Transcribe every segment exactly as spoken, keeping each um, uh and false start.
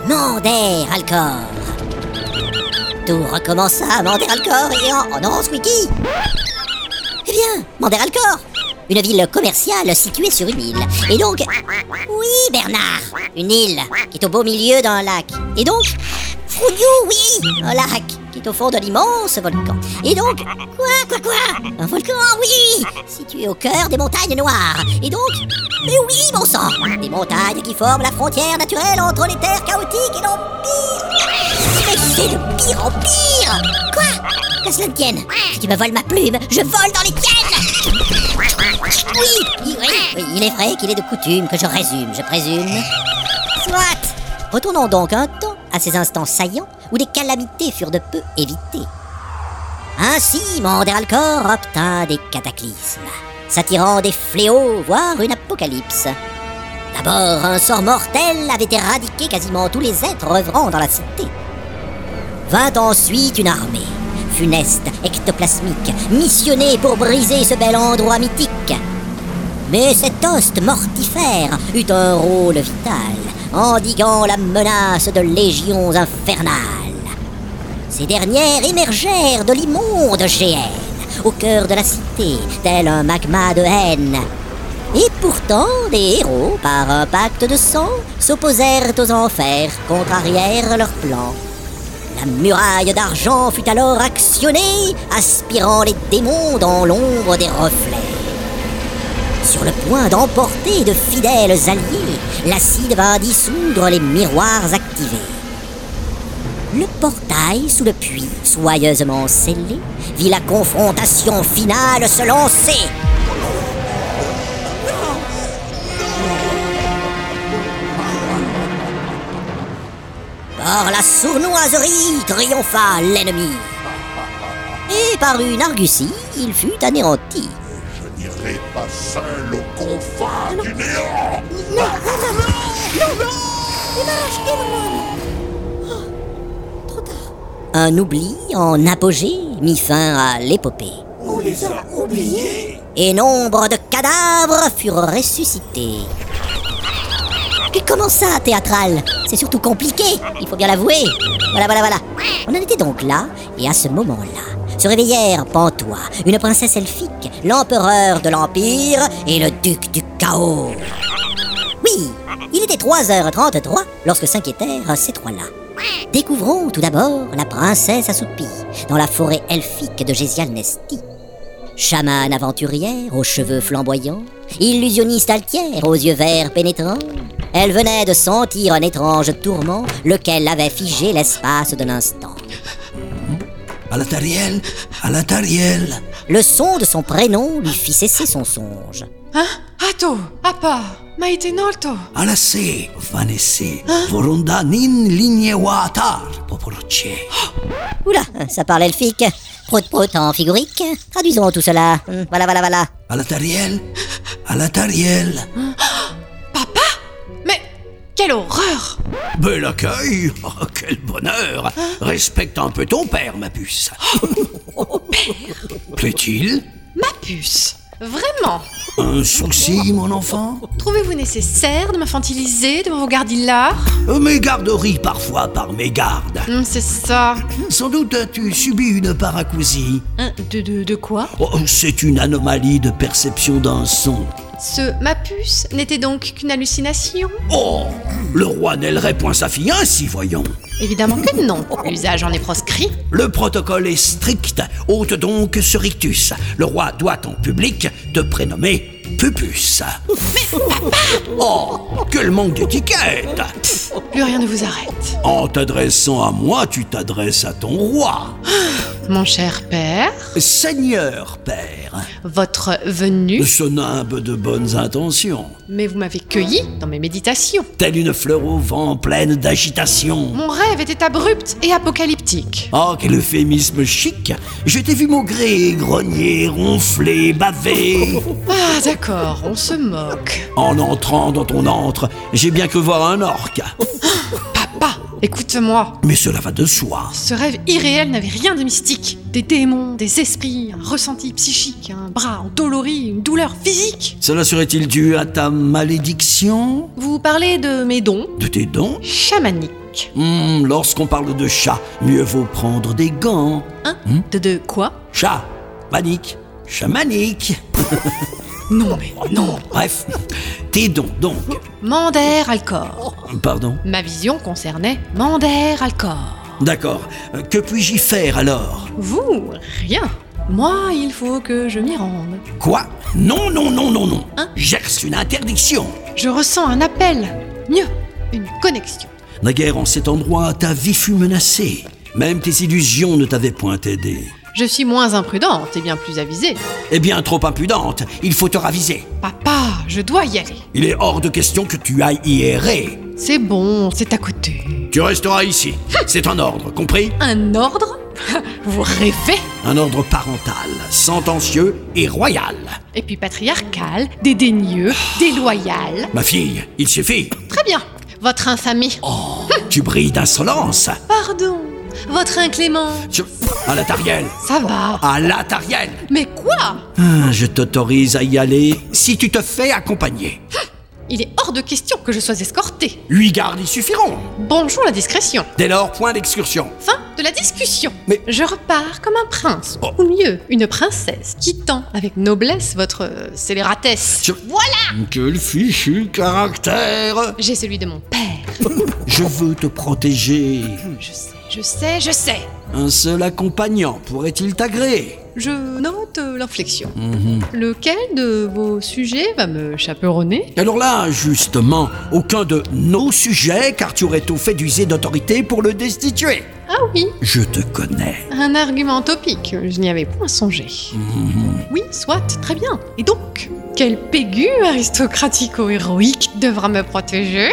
Manderalcor. Tout recommença à Manderalcor et en... Oh non, Squeaky! Eh bien, Manderalcor, une ville commerciale située sur une île. Et donc... Oui, Bernard, une île qui est au beau milieu d'un lac. Et donc... Frougnou, oui, un lac qui est au fond de l'immense volcan. Et donc... Quoi, quoi, quoi? Un volcan, oui, situé au cœur des montagnes noires. Et donc... Mais oui, bon sang! Des montagnes qui forment la frontière naturelle entre les terres chaotiques et l'Empire. Mais c'est de pire en pire! Quoi? Qu'à cela ne tienne, si tu me voles ma plume, je vole dans les tiennes! Oui, oui, oui, oui, il est vrai qu'il est de coutume que je résume, je présume. Soit! Retournons donc un temps à ces instants saillants où des calamités furent de peu évitées. Ainsi, Manderalcor obtint des cataclysmes, s'attirant des fléaux, voire une apocalypse. D'abord, un sort mortel avait éradiqué quasiment tous les êtres œuvrant dans la cité. Vint ensuite une armée, funeste, ectoplasmique, missionnée pour briser ce bel endroit mythique. Mais cet hoste mortifère eut un rôle vital, endiguant la menace de légions infernales. Ces dernières émergèrent de l'immonde géhenne, au cœur de la cité, tel un magma de haine. Et pourtant, les héros, par un pacte de sang, s'opposèrent aux enfers, contrarièrent leurs plans. La muraille d'argent fut alors actionnée, aspirant les démons dans l'ombre des reflets. Sur le point d'emporter de fidèles alliés, l'acide vint dissoudre les miroirs activés. Le portail sous le puits, soigneusement scellé, vit la confrontation finale se lancer. Par la sournoiserie triompha l'ennemi. Et par une argutie, il fut anéanti. Je n'irai pas seul aux confins du néant. Non, non, non, non, non. Trop tard. Un oubli en apogée mit fin à l'épopée. On les a oubliés. Et nombre de cadavres furent ressuscités. Et comment ça, théâtral? C'est surtout compliqué, il faut bien l'avouer. Voilà, voilà, voilà. On en était donc là, et à ce moment-là, se réveillèrent Pantois, une princesse elfique, l'empereur de l'Empire et le duc du chaos. Oui, il était trois heures trente-trois lorsque s'inquiétèrent ces trois-là. Découvrons tout d'abord la princesse assoupie, dans la forêt elfique de Gésial-Nesti. Chamane aventurière aux cheveux flamboyants, illusionniste altière aux yeux verts pénétrants, elle venait de sentir un étrange tourment, lequel avait figé l'espace d'un instant. Alatariel, Alatariel. Le son de son prénom lui fit cesser son songe. Hein? Atto, appa, maite nolto. Alase, vanesse, vorunda nin lignewatar, poporoce. Oula, ça parle elfique. Prout-prout en figurique. Traduisons tout cela. Voilà, voilà, voilà. Alatariel, Alatariel. Papa? Mais quelle horreur! Bel accueil, oh, quel bonheur. Hein? Respecte un peu ton père, ma puce. Père? Plaît-il? Ma puce? Vraiment? Un souci, mon enfant? Trouvez-vous nécessaire de m'infantiliser devant vos gardilards? Mes garderies parfois par mégarde. Hum, c'est ça. Sans doute as-tu subi une paracousie. Hein, de, de, de quoi? Oh, c'est une anomalie de perception d'un son. Ce ma puce n'était donc qu'une hallucination? Oh, le roi n'ailerait point sa fille ainsi, voyons. Évidemment que non. L'usage en est proscrit. Le protocole est strict. Ôte donc ce rictus. Le roi doit en public te prénommer Pupus. Mais papa! Oh, quel manque d'étiquette! Plus rien ne vous arrête. En t'adressant à moi, tu t'adresses à ton roi. Mon cher père, Seigneur père, votre venue, ce nimbe de bonnes intentions, mais vous m'avez cueilli dans mes méditations. telle une fleur au vent pleine d'agitation. Mon rêve était abrupt et apocalyptique. Oh, quel euphémisme chic! Je t'ai vu maugrer, grogner, ronfler, baver. Ah, d'accord, on se moque. En entrant dans ton antre, j'ai bien cru voir un orque. Papa, écoute-moi. Mais cela va de soi. Ce rêve irréel n'avait rien de mystique. Des démons, des esprits, un ressenti psychique, un bras endolori, une douleur physique. Cela serait-il dû à ta malédiction? Vous parlez de mes dons De tes dons? chamaniques. donc? Hmm, lorsqu'on parle de chat, mieux vaut prendre des gants. Hein? De, de quoi? Chat, manique, chamanique. Non mais non. Bref, tes dons donc. Mander Alcor. Pardon? Ma vision concernait Mander Alcor. D'accord. Euh, Que puis-je y faire alors? Vous, rien. Moi, il faut que je m'y rende. Quoi? Non, non, non, non, non. Hein? J'exerce une interdiction. Je ressens un appel. Mieux, une connexion. Naguère en cet endroit, ta vie fut menacée. Même tes illusions ne t'avaient point aidé. Je suis moins imprudente et bien plus avisée. Eh bien, trop impudente, il faut te raviser. Papa, je dois y aller. Il est hors de question que tu ailles y errer. C'est bon, c'est à côté. Tu resteras ici. C'est un ordre, compris? Un ordre? Vous rêvez? Un ordre parental, sentencieux et royal. Et puis patriarcal, dédaigneux, déloyal. Ma fille, il suffit. Très bien. Votre infamie. Oh, tu brilles d'insolence. Pardon. Votre inclément. Je... À la tarielle. Ça va. À la tarielle. Mais quoi? Ah, je t'autorise à y aller si tu te fais accompagner. Il est hors de question que je sois escortée. Huit gardes y suffiront. Bonjour la discrétion. Dès lors, point d'excursion. Fin de la discussion. Mais- Je repars comme un prince, Oh. ou mieux, une princesse, quittant avec noblesse votre euh, scélératesse. Je- Voilà. Quel fichu caractère. J'ai celui de mon père. Je veux te protéger. Je sais, je sais, je sais. Un seul accompagnant pourrait-il t'agréer? Je note euh, l'inflexion. Lequel de vos sujets va me chaperonner? Alors là, justement, aucun de nos sujets, car tu aurais tout fait d'user d'autorité pour le destituer. Ah oui, Je te connais. un argument topique, je n'y avais point songé. Oui, soit, très bien. Et donc, quel pégu aristocratico-héroïque devra me protéger?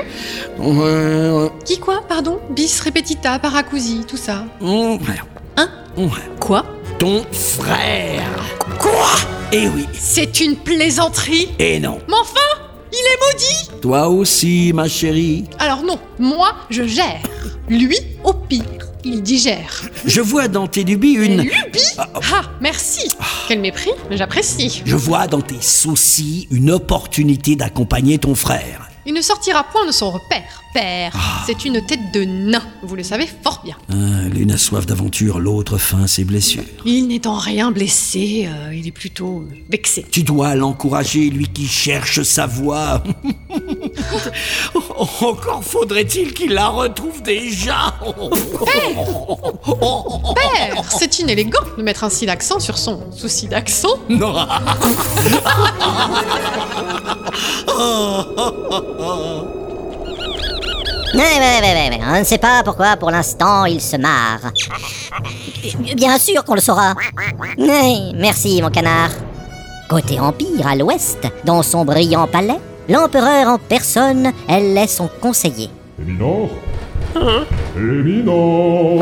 Ouais, ouais. Qui quoi, pardon? Bis repetita, paracousi, tout ça. Ouais. Hein? Ouais. Quoi? Ton frère. Quoi? Eh oui, C'est une plaisanterie? et non. Mais enfin, il est maudit! Toi aussi, ma chérie. Alors non, moi, je gère. Lui, au pire, il digère. Je vois dans tes lubies une... Lubi? Ah, merci. Quel mépris, j'apprécie. Je vois dans tes soucis une opportunité d'accompagner ton frère. Il ne sortira point de son repère. Père, c'est une tête de nain, vous le savez fort bien. Ah, l'une a soif d'aventure, l'autre feint ses blessures. Il n'est en rien blessé, euh, il est plutôt euh, vexé. Tu dois l'encourager, lui qui cherche sa voie. Encore faudrait-il qu'il la retrouve déjà. Père, c'est inélégant de mettre ainsi l'accent sur son souci d'accent. Non. Mais, mais, mais, mais, mais, on ne sait pas pourquoi pour l'instant il se marre. Bien sûr qu'on le saura. Oui, merci mon canard. Côté Empire, à l'ouest, dans son brillant palais, l'empereur en personne, elle est son conseiller. Éminence Éminence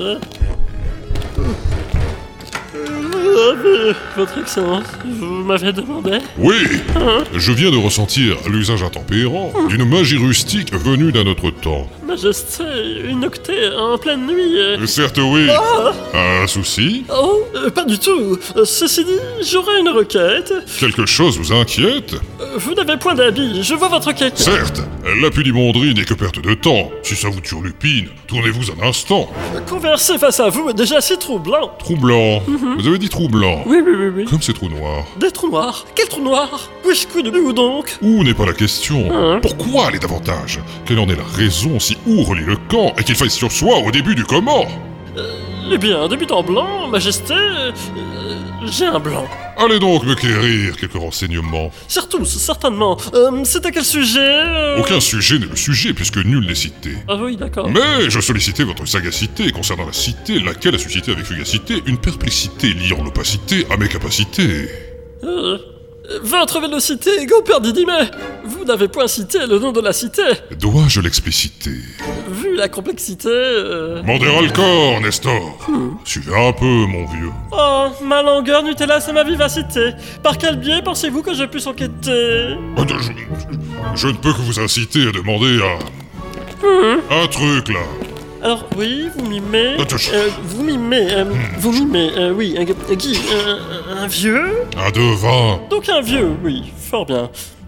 Votre Excellence, vous m'avez demandé? Oui, je viens de ressentir l'usage intempérant d'une magie rustique venue d'un autre temps. Majesté, une octée en pleine nuit. euh, Certes oui. Un souci? Oh, euh, pas du tout. Euh, Ceci dit, j'aurais une requête. Quelque chose vous inquiète? Euh, Vous n'avez point d'habit, je vois votre quête. Certes, la pudibonderie n'est que perte de temps. Si ça vous turlupine, tournez-vous un instant. Converser face à vous est déjà si troublant. Troublant. Vous avez dit troublant. Oui, oui, oui, oui. Comme c'est trou noir. Des trous noirs. Quel trou noir? Puis-je coup de où donc? Où n'est pas la question. Hein? Pourquoi aller davantage? Quelle en est la raison si où relie le camp et qu'il faille sur soi au début du comment? Eh bien, de but en blanc, Majesté, euh, j'ai un blanc. Allez donc me quérir quelques renseignements. Surtout, certainement. Euh, c'est à quel sujet euh Aucun sujet n'est le sujet puisque nul n'est cité. Ah oui, d'accord. Mais je sollicitais votre sagacité concernant la cité, laquelle a suscité avec fugacité une perplexité liant l'opacité à mes capacités. Euh, votre vélocité, Goperdidi, mais vous n'avez point cité le nom de la cité. Dois-je l'expliciter? Vu la complexité... euh, Manderalcor, Nestor. Suivez un peu, mon vieux. Oh, ma longueur Nutella, c'est ma vivacité. Par quel biais pensez-vous que je puisse enquêter? Oh, Je, je- je ne peux que vous inciter à demander un... Un truc, là. Alors, oui, vous mimez... Attends, je- euh, vous mimez... euh, vous mimez, euh, oui, un, qui un, un vieux? Un devin. Donc un vieux, oui, fort bien.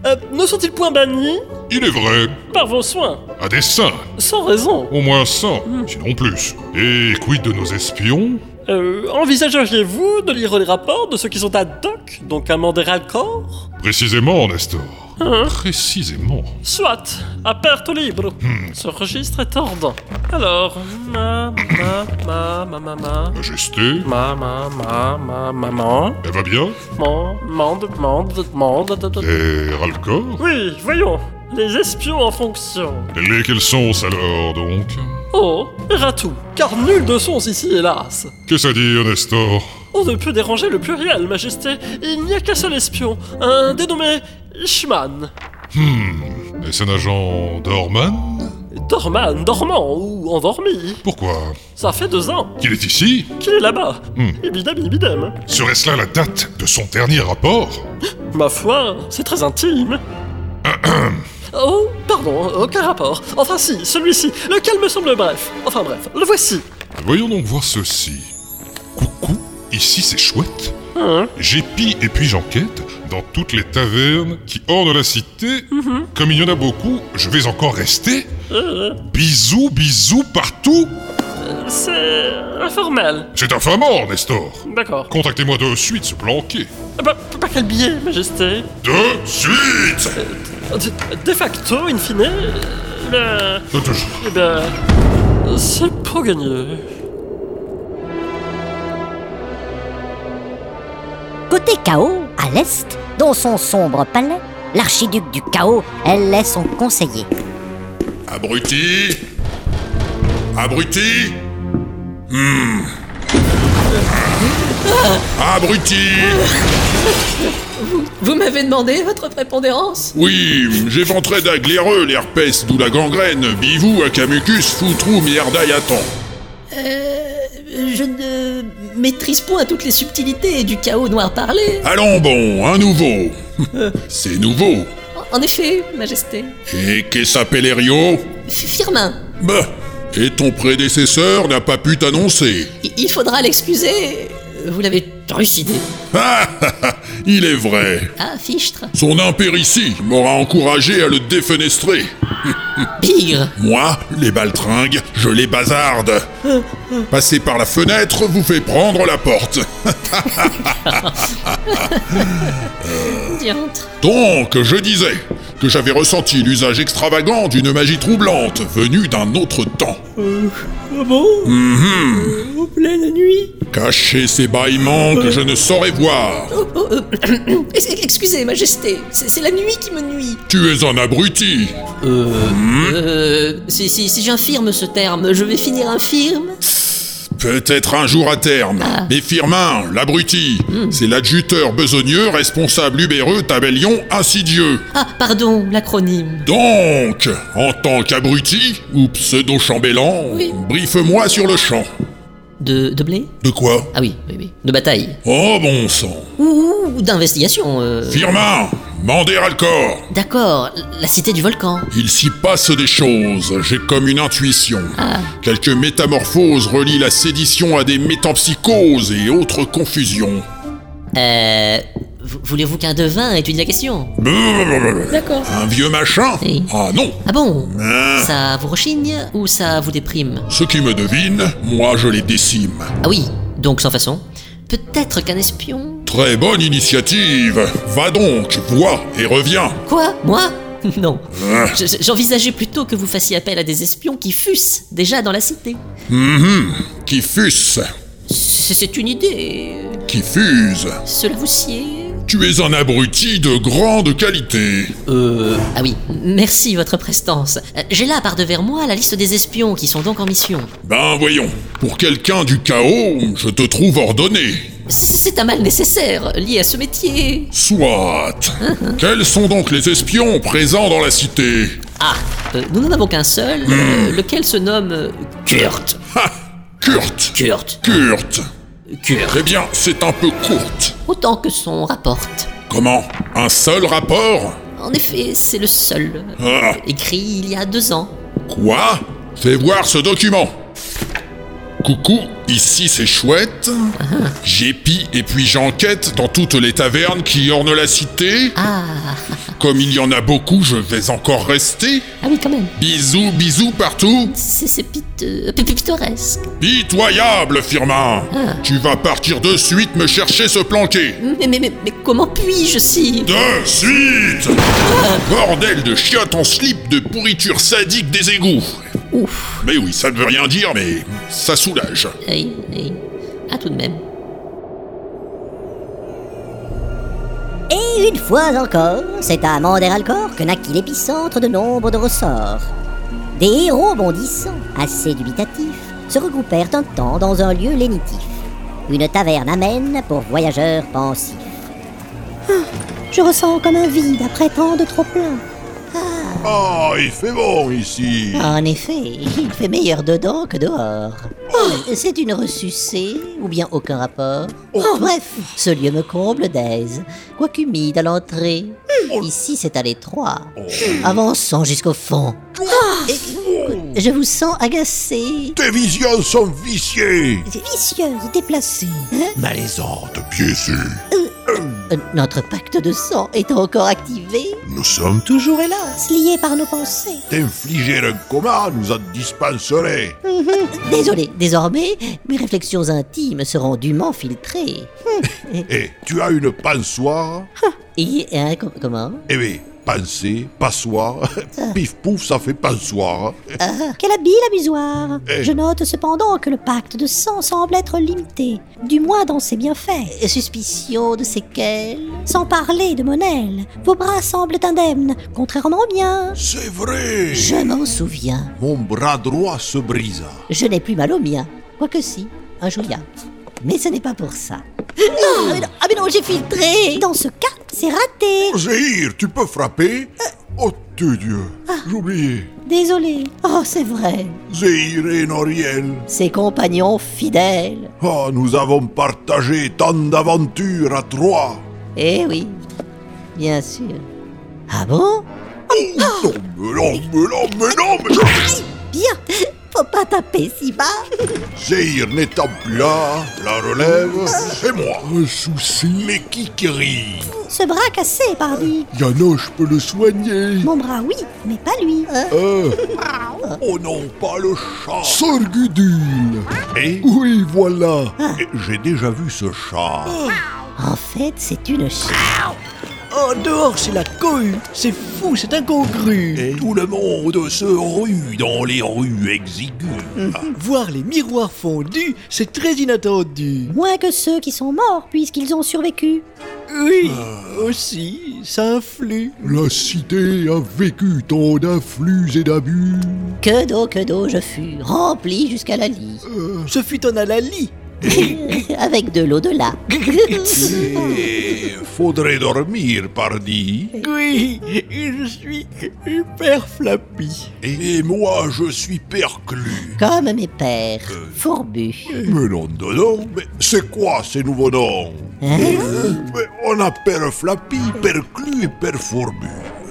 euh, ne sont-ils point bannis Il est vrai, par vos soins? à dessein, Sans raison. au moins cent, sinon plus. Et quid de nos espions? Euh, envisageriez-vous de lire les rapports de ceux qui sont ad hoc, donc à Manderalcor? Précisément, Nestor. Hein? Précisément. Soit, à perte libre. Ce registre est tordant. Alors, ma, ma, ma, ma, ma, ma, Majesté, ma, ma, ma, ma, maman, elle va bien? mon, mande, mande, mande, da, da, da. Et Ralcor? Oui, voyons, les espions en fonction. Lesquels sont alors, donc? Oh, Ratou, car nul de sons ici, hélas. Qu'est-ce à dire, Nestor? On ne peut déranger le pluriel, Majesté. Il n'y a qu'un seul espion, un dénommé Ishman. Hmm, est-ce un agent Dorman? Dorman, dormant ou endormi. Pourquoi? Ça fait deux ans Qu'il est ici? qu'il est là-bas. Hmm. Ibidem, ibidem. Serait-ce là la date de son dernier rapport? Ma foi, c'est très intime. Oh, pardon, aucun rapport. Enfin si, celui-ci, lequel me semble bref. Enfin bref, le voici. Voyons donc voir ceci. Coucou, ici c'est chouette. Hein? J'épie et puis j'enquête dans toutes les tavernes qui ornent la cité. Comme il y en a beaucoup, je vais encore rester. Euh, Bisous, bisous partout. c'est informel. C'est infamant, Nestor. D'accord. Contactez-moi de suite, se planquer. Ah Bah, par quel billet, Majesté? De suite. De, de facto, in fine, euh, De toujours. eh ben, c'est pour gagner. Côté chaos, à l'est, dans son sombre palais, l'archiduc du chaos, elle est son conseiller. Abruti Abruti Hmm. Abruti Vous m'avez demandé votre prépondérance? Oui, j'éventrais d'aglaireux l'herpès, d'où la gangrène, bivou, acamucus, foutrou, mierdaillatan. Euh... Je ne maîtrise point toutes les subtilités du chaos noir parlé. Allons bon, un nouveau. C'est nouveau. En effet, Majesté. Et qu'est Sapellerio? Firmin, Bah, et ton prédécesseur n'a pas pu t'annoncer. i- il faudra l'excuser. Vous l'avez trucidé. Ah, il est vrai. Ah, fichtre. Son impéritie m'aura encouragé à le défenestrer. Bigre. Moi, les baltringues, je les bazarde. Passer par la fenêtre vous fait prendre la porte. Diantre. Donc, je disais que j'avais ressenti l'usage extravagant d'une magie troublante venue d'un autre temps. Ah bon Mhm. En pleine nuit. Cacher ces bâillements que je ne saurais voir. Oh, oh, euh, ex- Excusez, Majesté, c'est c'est la nuit qui me nuit. Tu es un abruti. Euh, si, si, si j'infirme ce terme, je vais finir infirme. Peut-être un jour à terme. Ah. Mais Firmin, l'abruti, c'est l'adjuteur besogneux, responsable ubéreux, tabellion, insidieux. Ah, pardon, l'acronyme. Donc, en tant qu'abruti, ou pseudo-chambellan, Oui. briefe-moi sur le champ. De, de blé? De quoi? Ah oui, oui, oui. De bataille. Oh bon sang. Ou, ou d'investigation. Euh... Firmin, Manderalcor, D'accord, la cité du volcan. il s'y passe des choses, j'ai comme une intuition. Ah. Quelques métamorphoses relient la sédition à des métampsychoses et autres confusions. Euh... v- Voulez-vous qu'un devin étudie la question? Blablabla. D'accord. Un vieux machin? Oui. Ah non. Ah bon? Hein? Ça vous rechigne ou ça vous déprime? Ceux qui me devinent, moi je les décime. Ah oui, donc sans façon. Peut-être qu'un espion... Très bonne initiative. Va donc, vois et reviens. Quoi? Moi? Non. Ah. Je- je- J'envisageais plutôt que vous fassiez appel à des espions qui fussent déjà dans la cité. Mhm. Qui fût-ce? C'est c'est une idée. Qui fuse? Cela vous sied? Tu es un abruti de grande qualité. Euh... Ah oui, merci votre prestance. Euh, J'ai là par devers moi la liste des espions qui sont donc en mission. Ben voyons, pour quelqu'un du chaos, je te trouve ordonné. C'est un mal nécessaire, lié à ce métier. Soit. Quels sont donc les espions présents dans la cité? Ah, euh, nous n'en avons qu'un seul, euh, lequel se nomme... euh, Kurt. Ha! Kurt. Kurt. Kurt. Kurt. Eh bien, c'est un peu courte. Autant que son rapporte. Comment? Un seul rapport? En effet, c'est le seul. Ah. Écrit il y a deux ans. Quoi? Fais voir ce document. Coucou, ici c'est chouette. J'épie et puis j'enquête dans toutes les tavernes qui ornent la cité. Ah, Comme il y en a beaucoup, je vais encore rester. ah oui, quand même. Bisous, bisous partout. C'est c'est piteux, pi- pittoresque. Pitoyable, Firmin. Tu vas partir de suite me chercher se planquer. Mais, mais, mais, mais comment puis-je si... De suite. Bordel de chiottes en slip de pourriture sadique des égouts. Ouf. Mais oui, ça ne veut rien dire, mais ça soulage. Oui, oui. Ah, tout de même. Et une fois encore, c'est à Manderalcor que naquit l'épicentre de nombre de ressorts. Des héros bondissants, assez dubitatifs, se regroupèrent un temps dans un lieu lénitif. Une taverne amène pour voyageurs pensifs. Je ressens comme un vide après tant de trop-plein. Ah, il fait bon ici. En effet, il fait meilleur dedans que dehors. Oh, c'est une ressucée, ou bien aucun rapport. Oh, bref, ce lieu me comble d'aise, quoique humide à l'entrée. Ici, c'est à l'étroit. Avançons jusqu'au fond. Et- je vous sens agacé, Tes visions sont viciées. vicieuse, déplacée. Malaisante, biaisée. Euh, Notre pacte de sang est encore activé, Nous sommes toujours hélas. lié par nos pensées. T'infliger un coma nous en dispenserait. Désolé, désormais, mes réflexions intimes seront dûment filtrées. Et tu as une passoire. Et, hein, com- comment Eh bien, penser, passoire, pif pouf, ça fait passoire. Quel habile amusoir. Eh. Je note cependant que le pacte de sang semble être limité, du moins dans ses bienfaits. Suspicion de séquelles. Sans parler de Monel, vos bras semblent indemnes, contrairement aux miens. C'est vrai. Je m'en souviens. Mon bras droit se brisa. Je n'ai plus mal au mien. Quoique si, un joyau. Mais ce n'est pas pour ça. Ah, mais non, ah, mais non, j'ai filtré. Dans ce cas, c'est raté. Zéhir, tu peux frapper. Oh, Dieu, Dieu, j'oubliais. Désolé. Oh, c'est vrai. Zéhir et Noriel. Ses compagnons fidèles. Oh, nous avons partagé tant d'aventures à trois. Eh oui, bien sûr. Ah bon? Non, mais non, mais non, mais non, mais non. Bien, faut pas taper si bas. Zéhir n'étant plus là, la relève, c'est moi. Un souci. Mais qui qui rit? Ce bras cassé, pardi. Yanoche peut le soigner. Mon bras, oui, mais pas lui. Oh non, pas le chat. Sorgudule. Et Oui, voilà. j'ai déjà vu ce chat. En fait, c'est une chatte. Oh, dehors, c'est la cohue. C'est fou, c'est incongru. Et tout le monde se rue dans les rues exiguës. Voir les miroirs fondus, c'est très inattendu. Moins que ceux qui sont morts, puisqu'ils ont survécu. Oui, aussi, ça influe. La cité a vécu tant d'afflux et d'abus. Que d'eau, que d'eau je fus, rempli jusqu'à la lie. Ce fut un alali. Avec de l'eau de là. Et faudrait dormir, pardi. Oui, je suis hyper flappy. Et moi, je suis perclus. Comme mes pères, fourbus. Mais non, non, non, mais c'est quoi ces nouveaux noms? Hein? Mais on appelle Flappy, perclus et perfourbu.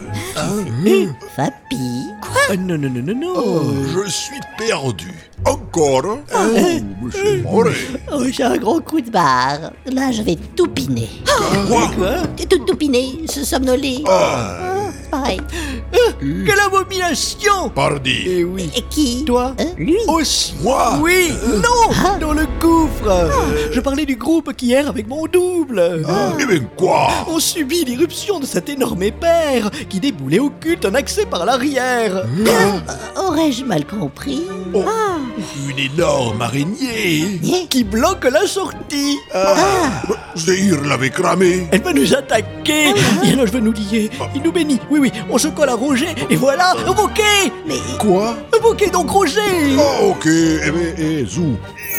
Fapi. Ah, non, non, non, non, non. Je suis perdu. Encore? Oh, monsieur Moret. Oh, j'ai un gros coup de barre. Là, je vais tout piner. Quoi? Quoi? Tout, tout piner, se somnoler. Ah, C'est pareil. Quelle abomination! pardi. Eh oui. Et qui? Toi? Hein? Lui? Aussi. Moi? Oui, non, dans le gouffre. Je parlais du groupe qui erre avec mon double. Eh bien quoi? On subit l'irruption de cet énorme épère qui déboulait occulte un accès par l'arrière. Aurais-je mal compris? Oh, une énorme araignée. Qui bloque la sortie. Zéhir l'avait cramé. Elle va nous attaquer. Et alors je veux nous lier. Il nous bénit. Oui, oui, on se colle à Roger. Et voilà, un bouquet. Mais Quoi? Un bouquet donc Roger. Ah, ok, eh bien, eh, zou.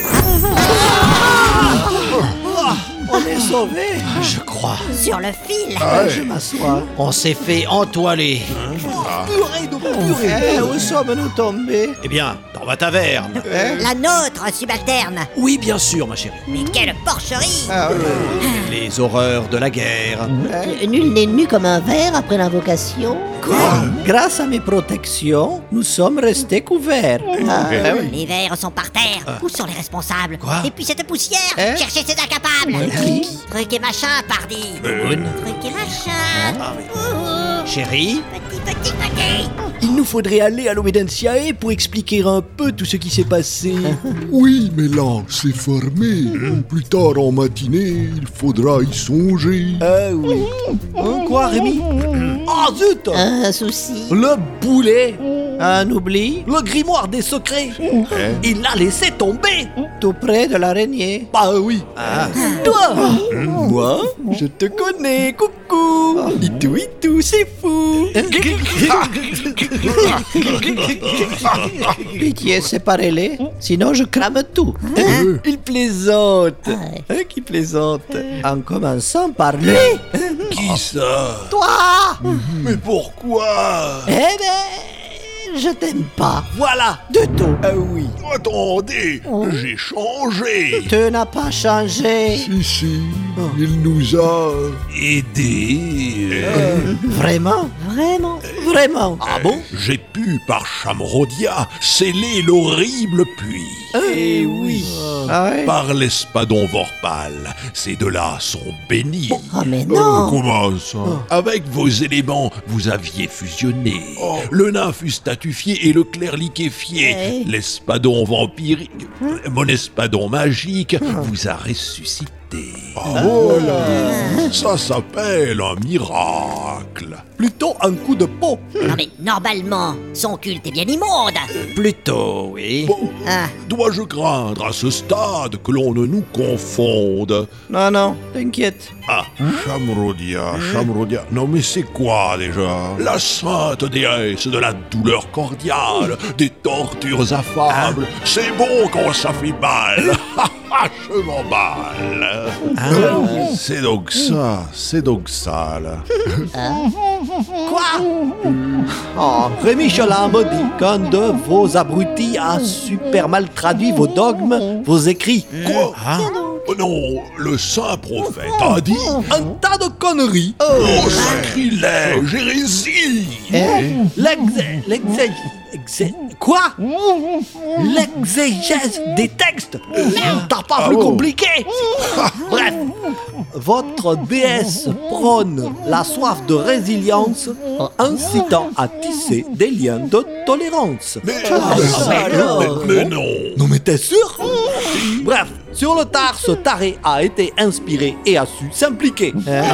On est sauvés. Je crois. Sur le fil. Ah, Je ouais. m'assois. On s'est fait entoiler. Purée de purée. Où sommes-nous tombés? Eh bien, dans ma taverne. La nôtre, subalterne. Oui, bien sûr, ma chérie. Mais quelle porcherie. Ah, oui. Les horreurs de la guerre. Euh, Nul n'est nu comme un verre après l'invocation. Grâce à mes protections, nous sommes restés couverts. Ah, Les verres sont par terre. Où sont les responsables? Quoi? Et puis cette poussière. Hein? Cherchez ces incapables. Truc et machin, pardi. Truc et machin. Ouh, Chérie, Petit, petit, petit. il nous faudrait aller à l'Obedientiae pour expliquer un peu tout ce qui s'est passé. Oui, mais là, c'est fermé. Plus tard en matinée, il faudra y songer. Ah oui. Hein, quoi, Rémi? Ah zut! un souci. Le boulet! Un oubli, Le grimoire des secrets! Il l'a laissé tomber! tout près de l'araignée. Bah oui! Toi! Moi? Je te connais, coucou! Itou, itou, c'est fou! Pitié, séparez-les, sinon je crame tout. Il plaisante! Ouais. Hein, qui plaisante? En commençant par lui. Qui ça? Toi! Mais pourquoi? Eh ben, je t'aime pas. Voilà! Du tout. Ah oui! Attendez, j'ai changé. Tu n'as pas changé. Si, si, il nous a... Aidé. Vraiment? Vraiment? Vraiment? Ah bon? J'ai pu, par Chamrodia, sceller l'horrible puits. Eh oui! Ah ouais? Par l'espadon Vorpal. Ces deux-là sont bénis. Oh mais Euh, non. comment ça? Avec vos éléments, vous aviez fusionné. Le nain fut statufié et le clerc liquéfié. Ouais. L'espadon vampirique, mon espadon magique, vous a ressuscité. Ah, voilà. Ça s'appelle un miracle. Plutôt un coup de peau! Non mais normalement, son culte est bien immonde. Plutôt, oui. Bon, Ah, dois-je craindre à ce stade que l'on ne nous confonde? Non, non, t'inquiète. Ah, Chamrodia, Chamrodia. Non mais c'est quoi déjà? La sainte déesse de la douleur cordiale, des tortures affables. C'est bon quand ça fait mal. Je m'emballe. C'est donc ça, c'est donc ça là. Quoi? Oh, Rémi Cholin me dit qu'un de vos abrutis a super mal traduit vos dogmes, vos écrits. Quoi? Oh non, le saint prophète a dit. Un tas de conneries! Oh, sacrilège, hérésie! L'exé... L'exé... exé- Quoi? L'exégèse des textes. T'as pas Ah plus bon? compliqué. Bref, votre déesse prône la soif de résilience en incitant à tisser des liens de tolérance. Mais, alors mais, mais non! Non mais t'es sûr? Bref, sur le tard, ce taré a été inspiré et a su s'impliquer.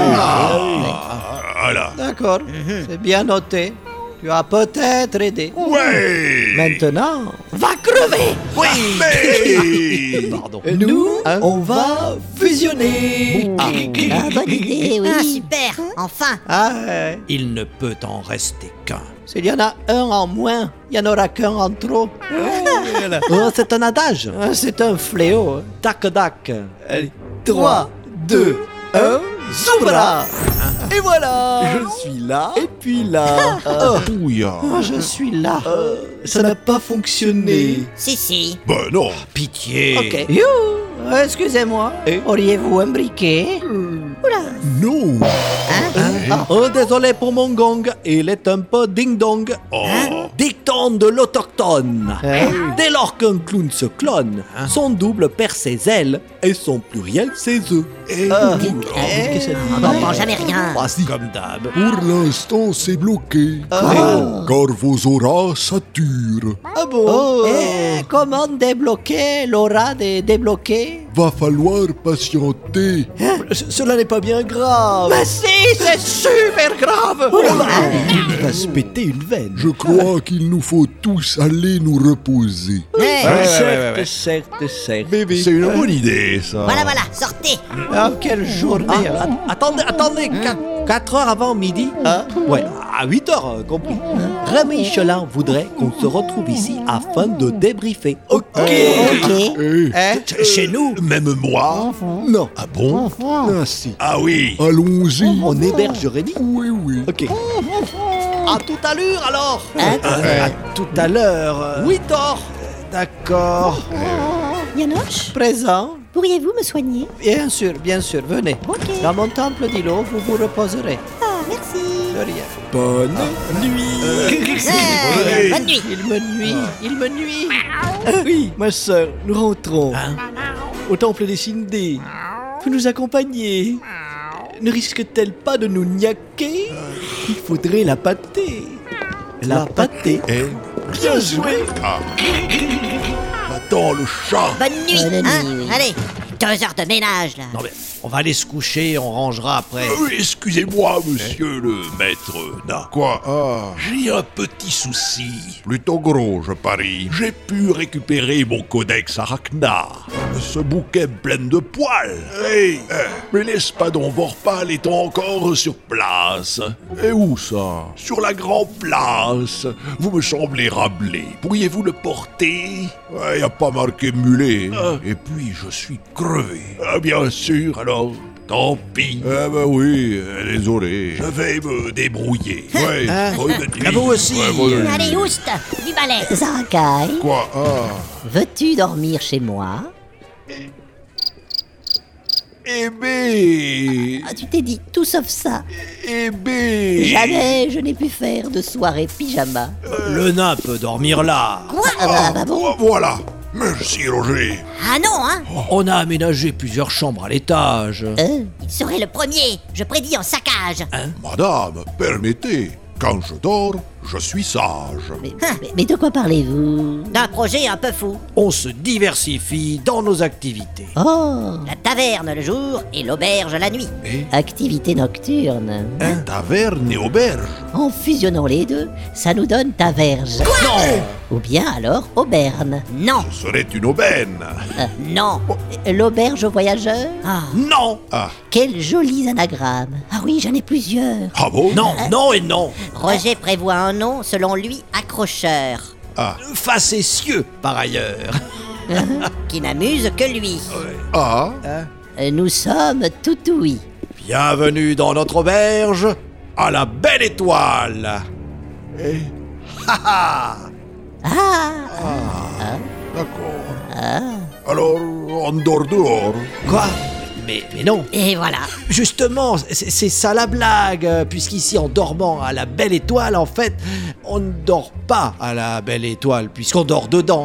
Voilà. D'accord, c'est bien noté. Tu as peut-être aidé. Ouais! Maintenant, va crever. Oui! Mais... Pardon. Nous, on va fusionner. Ah, bonne idée, oui. ah, super. Enfin. Ah, ouais. Il ne peut en rester qu'un. S'il y en a un en moins, il n'y en aura qu'un en trop. Oh, c'est un adage. Ah, c'est un fléau. Tac, tac. Allez, trois, deux, un, Zoubra. Et voilà! Je suis là, et puis là. Oh, Ouya. oh, je suis là. Ça n'a pas fonctionné. Si, si. Ben non! Pitié. Ok. You, excusez-moi. Auriez-vous un briquet? Non. Oh, désolé pour mon gong, il est un peu ding-dong. Oh. Dicton de l'autochtone. Dès lors qu'un clown se clone, son double perd ses ailes et son pluriel ses œufs. Ah, qu'est-ce que c'est? On n'entend jamais rien. Ah si, comme d'hab. Pour l'instant, c'est bloqué. Ah. Car vos auras saturent. Ah bon? Oh, eh, comment débloquer l'aura des débloqués? Va falloir patienter. C- Cela n'est pas bien grave. Mais si, c'est super grave! Il va se péter une veine. Je crois qu'il nous faut tous aller nous reposer. Ouais. Certes, certes, certes. C'est une bonne idée, ça. Voilà, voilà, sortez. Ah, quelle journée! Ah, att- attendez, attendez! quatre heures avant midi? Hein? Ouais, à huit heures, euh, compris. Rémi Cholin voudrait qu'on se retrouve ici afin de débriefer. Ok. Ok. Eh, Hein? Chez nous? Même moi? Non. Ah bon? Ah si. Ah oui! allons-y. On héberge Rémi? Oui, oui. Ok. À tout à l'heure alors! À tout à l'heure. huit heures! D'accord. Yanoche? Présent. Pourriez-vous me soigner? Bien sûr, bien sûr, venez. Ok. Dans mon temple d'îlot, vous vous reposerez. Ah, merci. De rien. Bonne nuit. Euh, bonne nuit. Il me nuit, il me nuit. Ah oui, ma sœur, nous rentrons. Au temple des Cindés. Vous nous accompagnez. Ne risque-t-elle pas de nous niaquer? Il faudrait la pâter. La pâter. Eh, Bien joué. attends, le chat. Bonne nuit, Bonne hein nuit, oui. Allez, deux heures de ménage, là. Non mais, on va aller se coucher, on rangera après. Euh, Excusez-moi, monsieur le maître nain. Quoi? Ah. J'ai un petit souci. Plutôt gros, je parie. J'ai pu récupérer mon codex Arachnar. Ce bouquet plein de poils. Hey, mais l'espadon Vorpal est encore sur place. Et où ça? Sur la grande place. Vous me semblez Rabelais. Pourriez-vous le porter? Ouais, y a pas marqué mulet. Ah, Et puis, je suis crevé. Ah, bien sûr, alors, tant pis. Eh ben oui, euh, désolé. Je vais me débrouiller. Ouais. Hein? Bonne nuit. À vous aussi. Ouais, bonne nuit. Allez, oust, du balai. Zarakai, Quoi? Ah. veux-tu dormir chez moi? Eh ben, Ah, tu t'es dit tout sauf ça. eh ben. Jamais je n'ai pu faire de soirée pyjama. Le nain peut dormir là. Quoi? Ah bah, ah bah bon. Oh, voilà. Merci, Roger. Ah non, hein On a aménagé plusieurs chambres à l'étage. Hein? Il serait le premier. Je prédis en saccage. Madame, permettez. Quand je dors, je suis sage. mais, mais- mais de quoi parlez-vous? D'un projet un peu fou. On se diversifie dans nos activités. Oh, La taverne le jour et l'auberge la nuit. activité nocturne. Taverne et auberge. En fusionnant les deux, ça nous donne taverge. Ou bien alors auberne. Non, Ce serait une aubaine. non. L'auberge aux voyageurs? Ah, Non. Quels jolis anagrammes. Ah oui, j'en ai plusieurs. Ah bon? Non, non et non. Roger prévoit un nom selon lui accrocheur, Facétieux, par ailleurs. qui n'amuse que lui. Ah, Nous sommes tout ouïs. Bienvenue dans notre auberge, à la Belle Étoile. Ah, d'accord. Alors, on dort dehors. Quoi? Mais, mais non. Et voilà. Justement, c'est c'est ça la blague, euh, puisqu'ici, en dormant à la Belle Étoile, en fait, on ne dort pas à la Belle Étoile, puisqu'on dort dedans.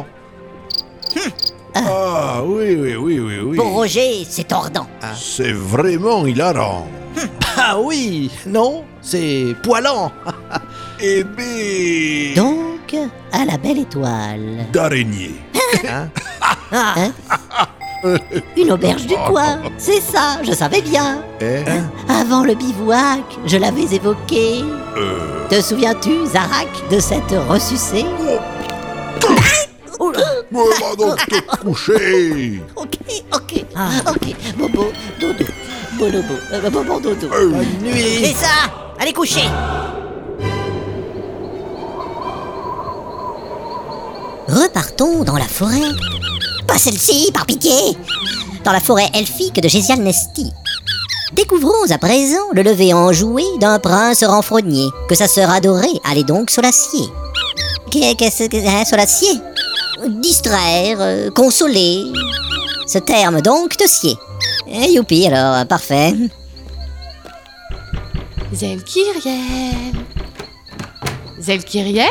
Ah, oui, oui, oui, oui, oui. Pour Roger, c'est tordant. C'est vraiment hilarant. Ah oui, non, c'est poilant. Eh ben... donc, à la Belle Étoile. D'araignée. Ah, Une auberge du coin, c'est ça, je savais bien. Eh? Avant le bivouac, je l'avais évoqué. Euh... Te souviens-tu, Zarak, de cette ressucée? Mais va donc te coucher. Ok, ok, ok. Bobo, dodo. Bonobo, euh, bobo, dodo. Bonne nuit. c'est ça. Allez coucher. Repartons dans la forêt. Pas celle-ci, par pitié. Dans la forêt elfique de Gésial Nesti. Découvrons à présent le lever enjoué d'un prince renfrogné, que sa sœur adorée allait donc solacier. Qu'est- Qu'est-ce que c'est, hein, solacier? Distraire, euh, consoler. Ce terme donc te sied. Eh, youpi alors, euh, parfait. Zelkiriel. Zelkiriel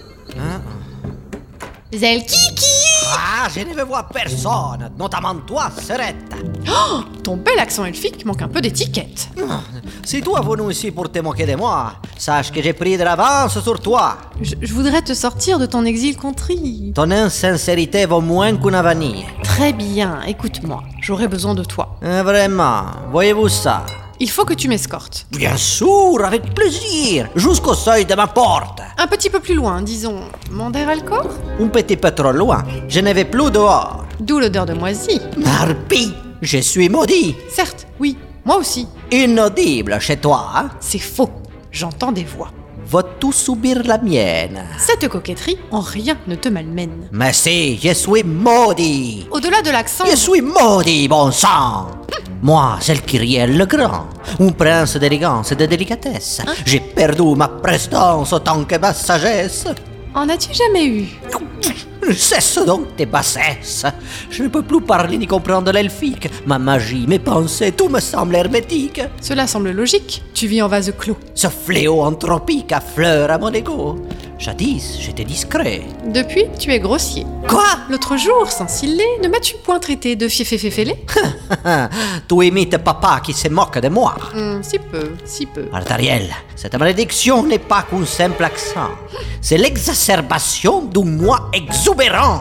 Zelkiki. Ah, je ne veux voir personne, notamment toi, Serette. Oh, ton bel accent elfique manque un peu d'étiquette. Si toi venu ici pour te moquer de moi, sache que j'ai pris de l'avance sur toi. Je, je voudrais te sortir de ton exil contrit. Ton insincérité vaut moins qu'une vanille. Très bien, écoute-moi, j'aurai besoin de toi. Euh, vraiment, voyez-vous ça? Il faut que tu m'escortes. Bien sûr, avec plaisir, jusqu'au seuil de ma porte. Un petit peu plus loin, disons, Manderalcor. Un petit peu trop loin, je ne vais plus dehors. D'où l'odeur de moisi. Harpie, je suis maudit. Certes, oui, moi aussi. Inaudible chez toi, hein? C'est faux, j'entends des voix. Vas-tu subir la mienne? Cette coquetterie en rien ne te malmène. Mais si, je suis maudit. Au-delà de l'accent, Je suis maudit, bon sang. Moi, celle qui riel le grand, un prince d'élégance et de délicatesse. J'ai perdu ma prestance autant que ma sagesse. en as-tu jamais eu? Cesse donc tes bassesses. Je ne peux plus parler ni comprendre l'elfique. Ma magie, mes pensées, tout me semble hermétique. Cela semble logique. Tu vis en vase clos. Ce fléau anthropique affleure à mon ego. Jadis, j'étais discret. Depuis, tu es grossier. Quoi? L'autre jour, sans ciller, ne m'as-tu point traité de fieféféfélé? Tu imites papa qui se moque de moi. Hmm, si peu, si peu. Artariel, cette malédiction n'est pas qu'un simple accent. C'est l'exacerbation d'un moi exubérant.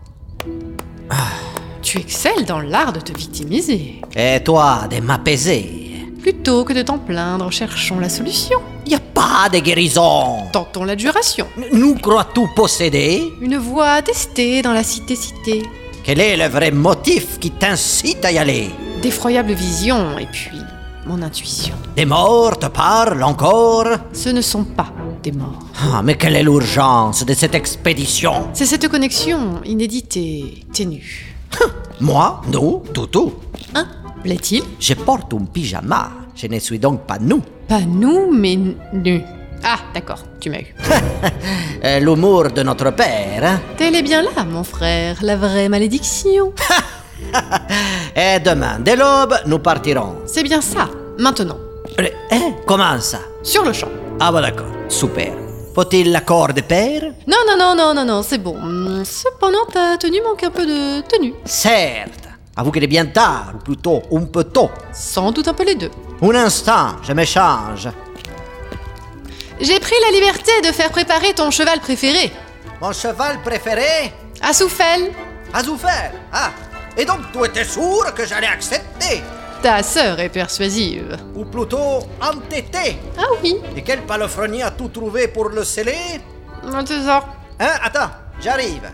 Tu excelles dans l'art de te victimiser. Et toi, de m'apaiser. Plutôt que de t'en plaindre, cherchons la solution. Y a pas de guérison. Tentons l'adjuration. Nous crois-tu posséder? Une voix attestée dans la cité-cité. Quel est le vrai motif qui t'incite à y aller? D'effroyables visions, et puis mon intuition. Des morts te parlent encore? Ce ne sont pas des morts. Ah, mais quelle est l'urgence de cette expédition? C'est cette connexion inédite et ténue. Moi? Nous? Toutou? Hein? Plaît-il? Je porte un pyjama. Je ne suis donc pas nous. Pas nous, mais nus. Ah, d'accord, tu m'as eu. Euh, L'humour de notre père, hein? Tel est bien là, mon frère, la vraie malédiction. Et demain, dès l'aube, nous partirons. C'est bien ça, maintenant. Euh, Hein? Comment ça? Sur le champ. Ah bah d'accord, super. Faut-il l'accord de père? Non, non, non, non, non, non, c'est bon. Hum, Cependant, ta tenue manque un peu de tenue. Certes. Avoue qu'il est bien tard, ou plutôt un peu tôt. Sans doute un peu les deux. Un instant, je me change. J'ai pris la liberté de faire préparer ton cheval préféré. Mon cheval préféré? Assoufel. Azoufer. Ah, et donc tu étais sûr que j'allais accepter? Ta sœur est persuasive. Ou plutôt entêté. Ah oui. Et quel palefrenier a tout trouvé pour le sceller? Maltesor. Hein, attends, j'arrive.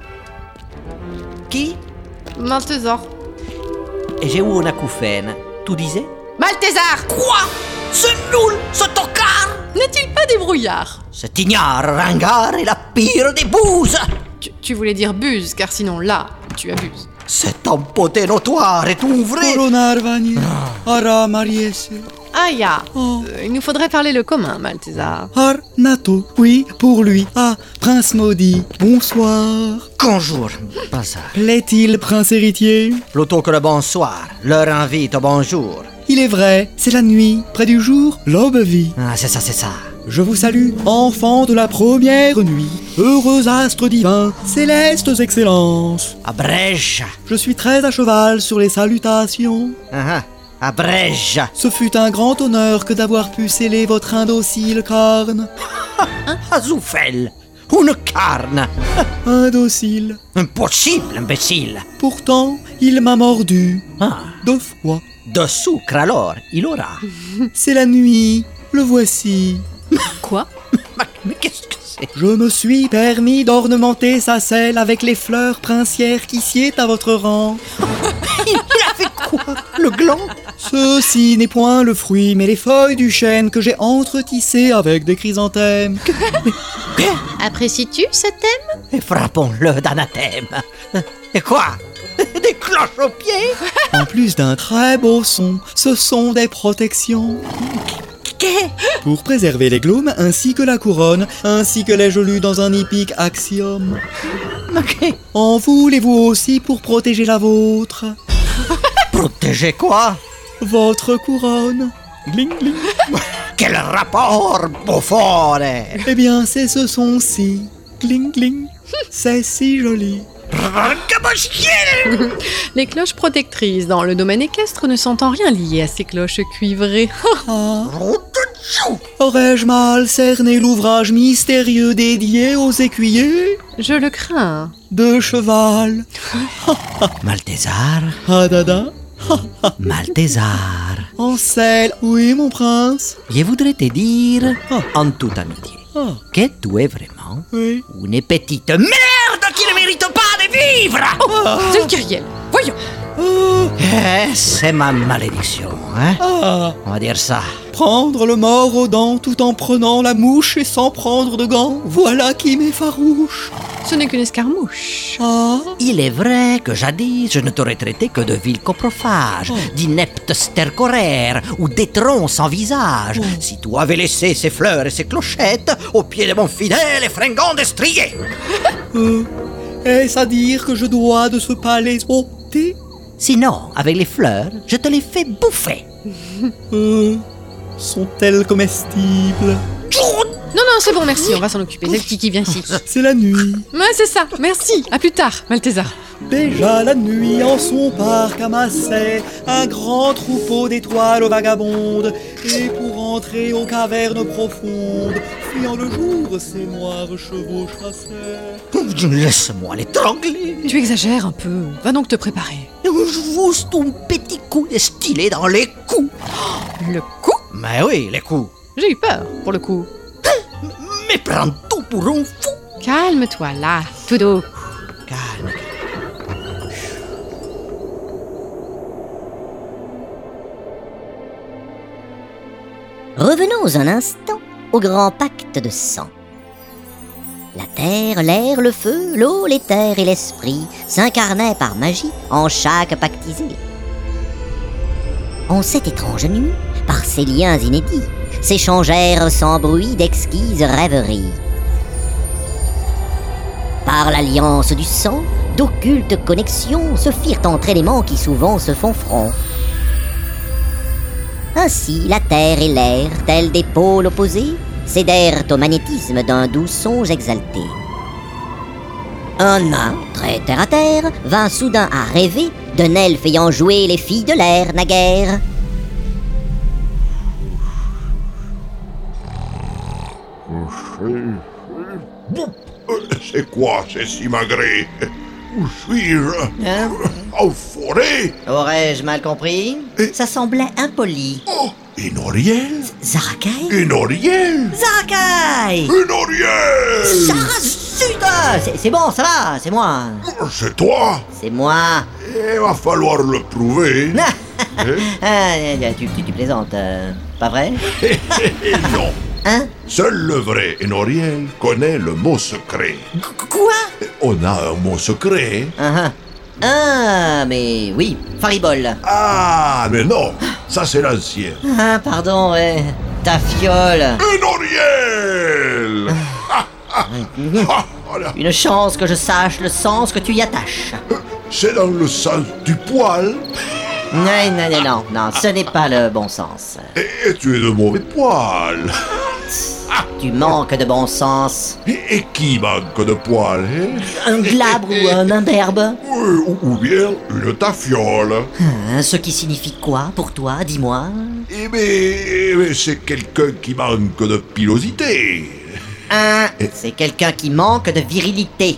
Qui? Maltesor. Et j'ai eu une acouphène. Tu disais? Maltesar. Quoi? Ce nul, ce tocard! N'est-il pas débrouillard? Cet ignare ringard est la pire des bouses! Tu, tu voulais dire buse, car sinon là, tu abuses. Cet empoté notoire est un vrai... Coronarvani, ara mariese, Ah ya, Oh. Euh, il nous faudrait parler le commun, Maltesar. har nato, oui, pour lui. Ah, prince maudit, bonsoir. Bonjour, pas ça. Plaît-il, prince héritier? Plutôt que le bonsoir, leur invite au bonjour. Il est vrai, c'est la nuit, près du jour, l'aube vit. Ah, c'est ça, c'est ça. Je vous salue, enfants de la première nuit, heureux astres divins, célestes excellences. Abrège. Je suis très à cheval sur les salutations. Ah, ah. Abrège. Ce fut un grand honneur que d'avoir pu sceller votre indocile carne. Azoufel. Une carne. Indocile. Impossible, imbécile. Pourtant, il m'a mordu. Ah, Deux fois. de sucre alors, il aura. C'est la nuit, le voici. Quoi? Mais, mais qu'est-ce que c'est? Je me suis permis d'ornementer sa selle avec les fleurs princières qui sied à votre rang. Il a fait quoi? Le gland? Ceci n'est point le fruit, mais les feuilles du chêne que j'ai entretissées avec des chrysanthèmes. Apprécies-tu ce thème? Et frappons-le d'anathème. Et quoi? Des cloches aux pieds? En plus d'un très beau son, ce sont des protections. Pour préserver les glumes ainsi que la couronne, ainsi que les gelus dans un hippique axiome. Ok. En voulez-vous aussi pour protéger la vôtre? Protéger quoi? Votre couronne. Gling gling. Quel rapport, bouffone? Eh bien, c'est ce son-ci. Gling gling. C'est si joli. Les cloches protectrices dans le domaine équestre ne sont en rien liées à ces cloches cuivrées. Ah. Aurais-je mal cerné l'ouvrage mystérieux dédié aux écuyers Je le crains. de cheval? Maltesar. Ah dada. Maltesar. En selle, oui mon prince. Je voudrais te dire, Ah. en toute amitié, Ah, que tu es vraiment oui. une petite merde qui ne mérite pas de vivre. C'est le Kyriel. Voyons. Ah, Eh, c'est ma malédiction, hein? ah. On va dire ça. Prendre le mort aux dents tout en prenant la mouche et sans prendre de gants, voilà qui m'effarouche. Ce n'est qu'une escarmouche. Ah, Il est vrai que jadis, je ne t'aurais traité que de vil coprophage, d'inepte stercoraire ou d'étron sans visage, si tu avais laissé ces fleurs et ces clochettes au pied de mon fidèle et fringant destrier. euh, Est-ce à dire que je dois de ce pas les ôter? Sinon, avec les fleurs, je te les fais bouffer. Euh, sont-elles comestibles? Non, non, c'est bon, merci, on va s'en occuper. C'est Kiki, viens ici. C'est la nuit. Ouais, c'est ça, merci. À plus tard, Maltesard. Déjà la nuit en son parc amassait un grand troupeau d'étoiles vagabondes, et pour entrer aux cavernes profondes, fuyant le jour, ces noirs chevaux chassaient. Laisse-moi l'étrangler. Tu exagères un peu, va donc te préparer. Juste ton petit coup de stylet dans les coups. Le coup? Mais oui, les coups. J'ai eu peur, pour le coup. Mais prends tout pour un fou. Calme-toi là, tout doux. Calme. Revenons un instant au grand pacte de sang. La terre, l'air, le feu, l'eau, l'éther et l'esprit s'incarnaient par magie en chaque pactisé. En cette étrange nuit, par ces liens inédits, s'échangèrent sans bruit d'exquises rêveries. Par l'alliance du sang, d'occultes connexions se firent entre éléments qui souvent se font front. Ainsi, la terre et l'air, tels des pôles opposés, cédèrent au magnétisme d'un doux songe exalté. Un nain, très terre-à-terre, vint soudain à rêver d'un elfe ayant joué les filles de l'air naguère. C'est quoi ces simagrées? Où suis-je? Hein? En forêt? Aurais-je mal compris? Ça semblait impoli. Oh, Enoriel? Zarakai? Enoriel? Zarakai! Enoriel! Zut! C'est c'est bon, ça va, c'est moi. C'est toi? C'est moi. Il va falloir le prouver. Ah, tu, tu, tu plaisantes, euh, pas vrai? Non. Hein? Seul le vrai Enoriel connaît le mot secret. Quoi? On a un mot secret. Ah, ah, mais oui, Faribol. Ah, mais non, ça c'est l'ancien. Ah, pardon, ouais. Ta fiole. Enoriel! Ah, ah, ah, voilà. Une chance que je sache le sens que tu y attaches. C'est dans le sens du poil. Non, non, non, non, non, ce n'est pas le bon sens. Et tu es de mauvais poil. Tu manques de bon sens. Et, et qui manque de poil, hein? Un glabre ou un imberbe? Ou, ou bien une tafiole. Hein, ce qui signifie quoi pour toi, dis-moi? Eh bien, eh bien, c'est quelqu'un qui manque de pilosité. Hein, c'est quelqu'un qui manque de virilité.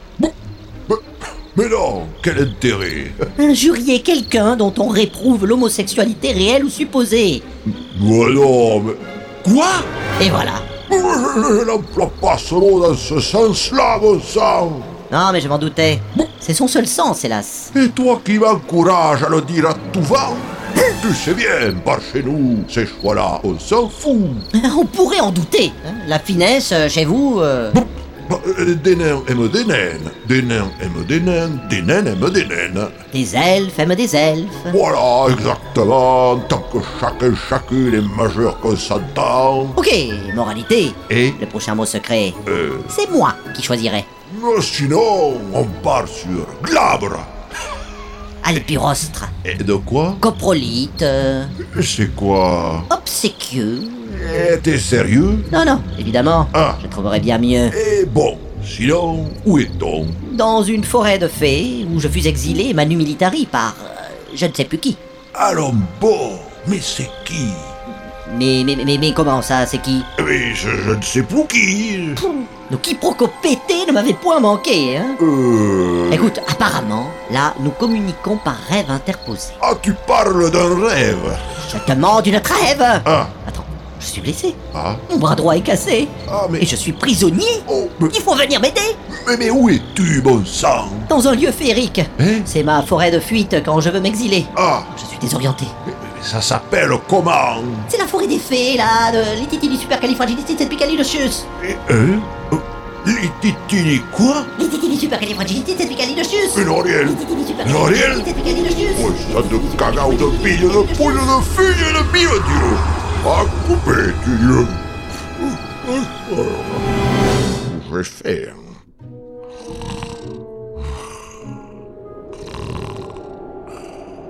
Mais non, quel intérêt? Injurier quelqu'un dont on réprouve l'homosexualité réelle ou supposée. Non, non, mais... Quoi? Et voilà. Je n'emploie pas ce mot dans ce sens-là, mon sang. Non, mais je m'en doutais. C'est son seul sens, hélas. Et toi qui m'encourages à le dire à tout va, tu sais bien, par chez nous, ces choix-là, on s'en fout. On pourrait en douter. La finesse, chez vous... Euh... Des nains aiment des naines, des nains aiment des naines, des naines aiment des naines. Des elfes aiment des elfes. Voilà, exactement, tant que chacun chacune est majeur qu'on s'entend. Ok, moralité. Et le prochain mot secret, euh... c'est moi qui choisirai. Mais sinon, on part sur glabre. Alpirostre. Et de quoi? Coprolite. Euh... C'est quoi? Obséquieux. Et t'es sérieux? Non, non, évidemment. Ah. Je trouverais bien mieux. Et bon, sinon, où est-on? Dans une forêt de fées où je fus exilé manu militari par euh, je ne sais plus qui. Allons bon, mais c'est qui? Mais, mais, mais, mais comment ça, c'est qui? Mais je, je ne sais plus qui. Nos quiproquos pétés ne m'avaient point manqué, hein? Euh... Écoute, apparemment, là, nous communiquons par rêve interposé. Ah, tu parles d'un rêve? Je te demande une trêve! Ah. Attends, je suis blessé. Ah. Mon bras droit est cassé. Ah, mais... Et je suis prisonnier. Oh, mais... Il faut venir m'aider. Mais, mais où es-tu, bon sang? Dans un lieu féerique. Hein? C'est ma forêt de fuite quand je veux m'exiler. Ah. Je suis désorienté. Mais, mais ça s'appelle comment? C'est la forêt des fées, là, de l'Ititili supercalifragilisticexpialidocious. Et, hein? L'Ititili quoi? L'Ititili supercalifragilisticexpialidocious. Enoriel. Enoriel. Oh, ça de caca ou de pille, de poule, de fille, de pille, Dieu. À couper, Dieu. Je vais faire.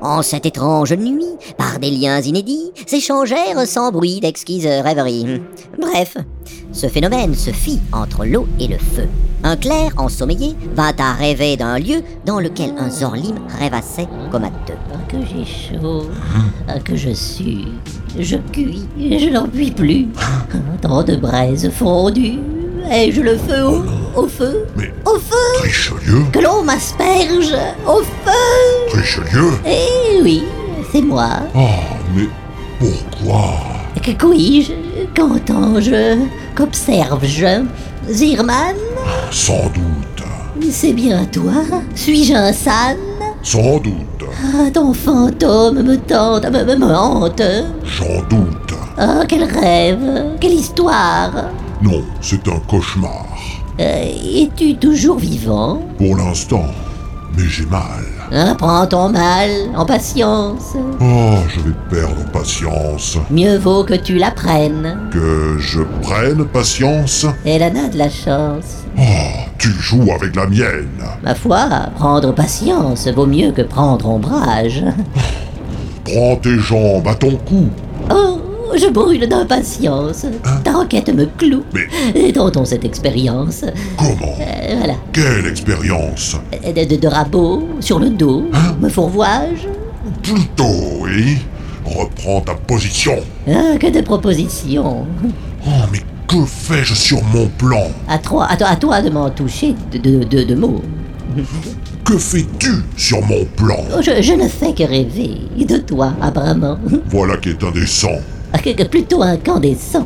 En cette étrange nuit, par des liens inédits, s'échangèrent sans bruit d'exquises rêveries. Bref, ce phénomène se fit entre l'eau et le feu. Un clerc ensommeillé vint à rêver d'un lieu dans lequel un Zorlim rêvassait comateux. Ah, que j'ai chaud, ah, que je sue, je cuis, je n'en puis plus. Tant de braises fondues, ai-je le feu au, au feu Mais Au feu Richelieu Que l'on m'asperge au feu Richelieu Eh oui, c'est moi. Oh, mais pourquoi Que puis-je Qu'entends-je Qu'observe-je Zirman Sans doute. C'est bien toi Suis-je un san Sans doute. Ah, ton fantôme me tente, me, me, me hante. J'en doute. Ah, quel rêve Quelle histoire Non, c'est un cauchemar. Euh, Es-tu toujours vivant Pour l'instant. Mais j'ai mal. Ah, prends ton mal, en patience. Oh, je vais perdre patience. Mieux vaut que tu la prennes. Que je prenne patience Elle en a de la chance. Oh, tu joues avec la mienne. Ma foi, prendre patience vaut mieux que prendre ombrage. Prends tes jambes à ton cou. Oh, je brûle d'impatience. Ta requête me cloue. Mais... Tentons cette expérience. Comment Euh, voilà. Quelle expérience De, de, de rabot, sur le dos, me fourvoie-je Plutôt, oui. Reprends ta position. Ah, que de propositions. Oh, mais que fais-je sur mon plan À toi, à toi, à toi de m'en toucher de, de, de, de mots. Que fais-tu sur mon plan Oh, je, je ne fais que rêver de toi, apparemment. Voilà qui est indécent. Ah, que, que plutôt incandescent.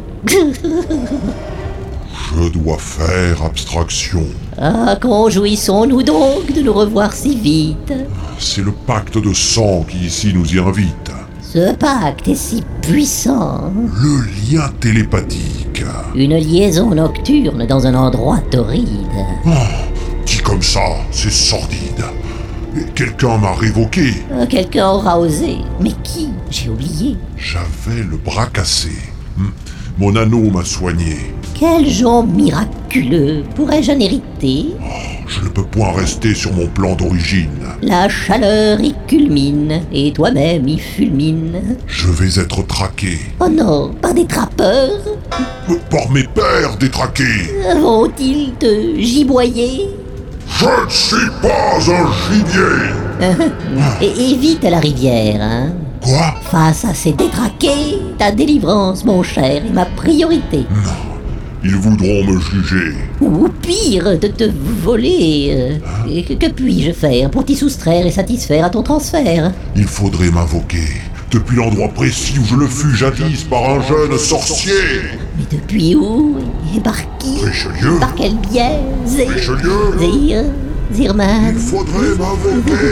Je dois faire abstraction. Ah, conjouissons-nous donc de nous revoir si vite. C'est le pacte de sang qui ici nous y invite. Ce pacte est si puissant. Le lien télépathique. Une liaison nocturne dans un endroit torride. Oh, dit comme ça, c'est sordide. Et quelqu'un m'a révoqué. Ah, quelqu'un aura osé. Mais qui J'ai oublié. J'avais le bras cassé. Hum, Mon anneau m'a soigné. Quel jonc miraculeux pourrais-je en hériter? Je ne peux point rester sur mon plan d'origine. La chaleur y culmine, et toi-même y fulmine. Je vais être traqué. Oh non, par des trappeurs? Par mes pères détraqués. Vont-ils te giboyer? Je ne suis pas un gibier. Et évite la rivière, hein? Quoi? Face à ces détraqués, ta délivrance, mon cher, est ma priorité. Non. Ils voudront me juger. Ou pire, de te voler. Euh, et que, que puis-je faire pour t'y soustraire et satisfaire à ton transfert? Il faudrait m'invoquer, depuis l'endroit précis où je le fus jadis par un jeune sorcier. Mais depuis où? Et par qui? Richelieu. Par quel biais? Zir... Richelieu. Zir... Zirman. Il faudrait m'invoquer.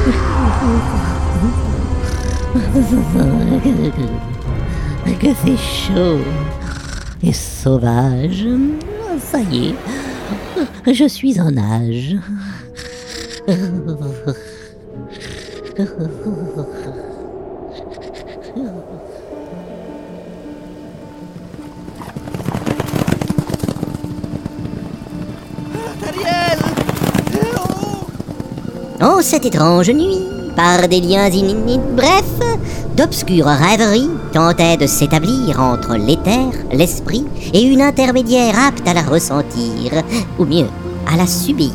Que c'est chaud et sauvage. Ça y est, je suis en âge. En cette étrange nuit, par des liens inédits, bref, d'obscures rêveries tentaient de s'établir entre l'éther, l'esprit et une intermédiaire apte à la ressentir, ou mieux, à la subir.